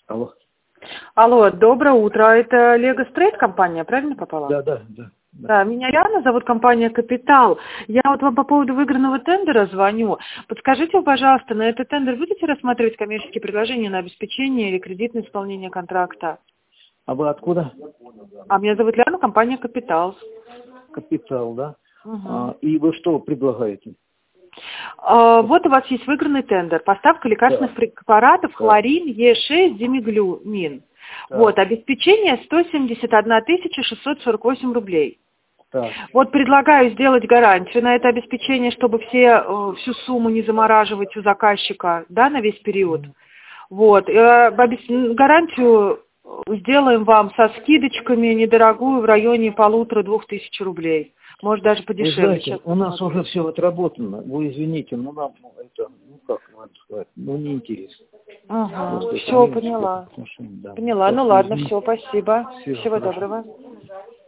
Алло. Алло, доброе утро. Это Лего Стрейт компания, правильно попала? Да. Да, меня Яна, зовут компания «Капитал». Я вот вам по поводу выигранного тендера звоню. Подскажите, пожалуйста, на этот тендер будете рассматривать коммерческие предложения на обеспечение или кредитное исполнение контракта? А вы откуда? А меня зовут Яна, компания «Капитал». Капитал, да? Угу. И вы что предлагаете? Вот у вас есть выигранный тендер. Поставка лекарственных препаратов хлорин, Е6, димеглюмин. Да. Вот, обеспечение 171 648 рублей. Так. Вот предлагаю сделать гарантию на это обеспечение, чтобы всю сумму не замораживать у заказчика, да, на весь период. Вот, гарантию сделаем вам со скидочками недорогую в районе 1500-2000 рублей. Может даже подешевле. Вы знаете, Сейчас у нас уже все отработано. Вы извините, но нам это, как вам сказать, неинтересно. Ага, Просто все, поняла. Да. Поняла, ну ладно, все, спасибо. Всего хорошо. доброго.